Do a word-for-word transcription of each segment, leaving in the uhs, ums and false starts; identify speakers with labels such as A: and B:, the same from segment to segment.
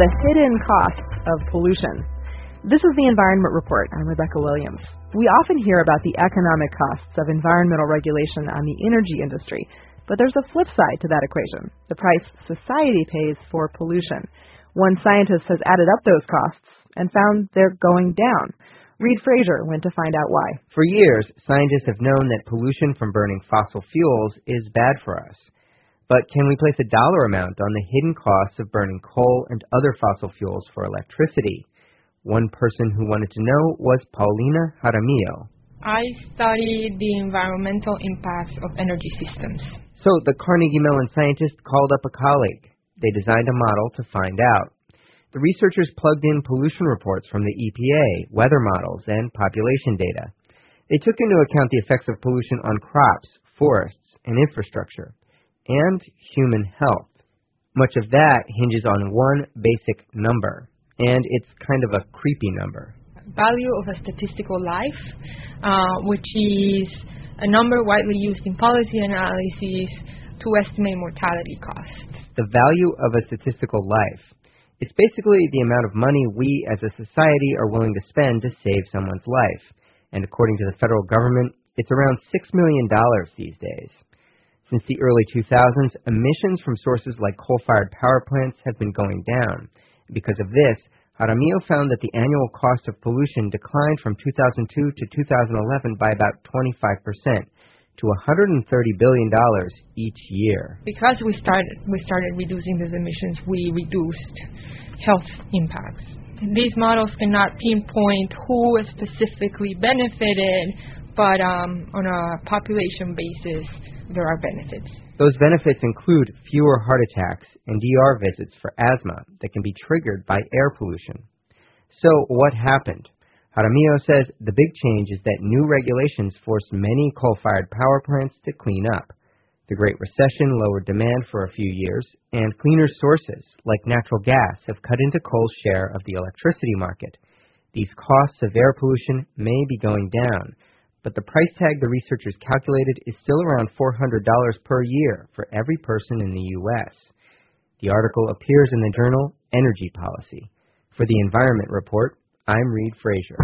A: the hidden costs of pollution. This is the Environment Report. I'm Rebecca Williams. We often hear about the economic costs of environmental regulation on the energy industry, but there's a flip side to that equation, the price society pays for pollution. One scientist has added up those costs and found they're going down. Reid Frazier went to find out why.
B: For years, scientists have known that pollution from burning fossil fuels is bad for us. But can we place a dollar amount on the hidden costs of burning coal and other fossil fuels for electricity? One person who wanted to know was Paulina Jaramillo.
C: I studied the environmental impacts of energy systems.
B: So the Carnegie Mellon scientist called up a colleague. They designed a model to find out. The researchers plugged in pollution reports from the E P A, weather models, and population data. They took into account the effects of pollution on crops, forests, and infrastructure, and human health. Much of that hinges on one basic number, and it's kind of a creepy number.
C: Value of a statistical life, uh, which is a number widely used in policy analyses to estimate mortality costs.
B: The value of a statistical life. It's basically the amount of money we as a society are willing to spend to save someone's life. And according to the federal government, it's around six million dollars these days. Since the early two thousands, emissions from sources like coal-fired power plants have been going down. Because of this, Jaramillo found that the annual cost of pollution declined from two thousand two to two thousand eleven by about twenty-five percent to one hundred thirty billion dollars each year.
C: Because we started, we started reducing these emissions, we reduced health impacts. These models cannot pinpoint who specifically benefited, but um, on a population basis, there are benefits.
B: Those benefits include fewer heart attacks and E R visits for asthma that can be triggered by air pollution. So what happened? Jaramillo says the big change is that new regulations forced many coal-fired power plants to clean up. The Great Recession lowered demand for a few years, and cleaner sources like natural gas have cut into coal's share of the electricity market. These costs of air pollution may be going down, but the price tag the researchers calculated is still around four hundred dollars per year for every person in the U S The article appears in the journal Energy Policy. For the Environment Report, I'm Reid Frazier.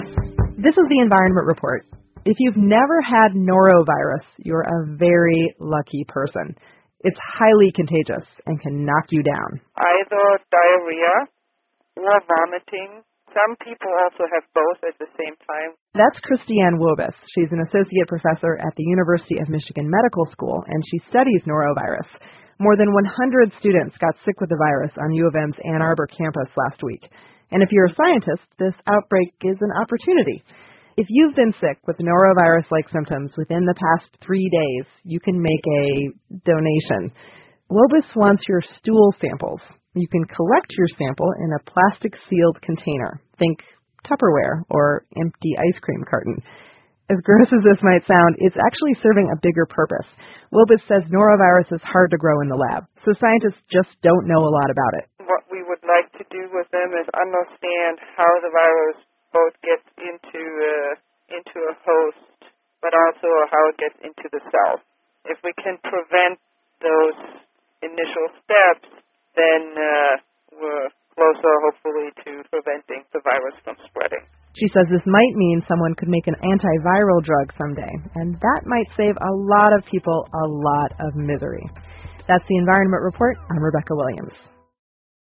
A: This is the Environment Report. If you've never had norovirus, you're a very lucky person. It's highly contagious and can knock you down.
D: Either diarrhea or vomiting. Some people also have both at the same time.
A: That's Christiane Wobus. She's an associate professor at the University of Michigan Medical School, and she studies norovirus. More than one hundred students got sick with the virus on U of M's Ann Arbor campus last week. And if you're a scientist, this outbreak is an opportunity. If you've been sick with norovirus-like symptoms within the past three days, you can make a donation. Wobus wants your stool samples. You can collect your sample in a plastic-sealed container. Think Tupperware or empty ice cream carton. As gross as this might sound, it's actually serving a bigger purpose. Wobus says norovirus is hard to grow in the lab, so scientists just don't know a lot about it.
D: What we would like to do with them is understand how the virus both gets into uh, into a host, but also how it gets into the cell. If we can prevent those initial steps, then uh, we're closer, hopefully, to preventing the virus from spreading.
A: She says this might mean someone could make an antiviral drug someday, and that might save a lot of people a lot of misery. That's the Environment Report. I'm Rebecca Williams.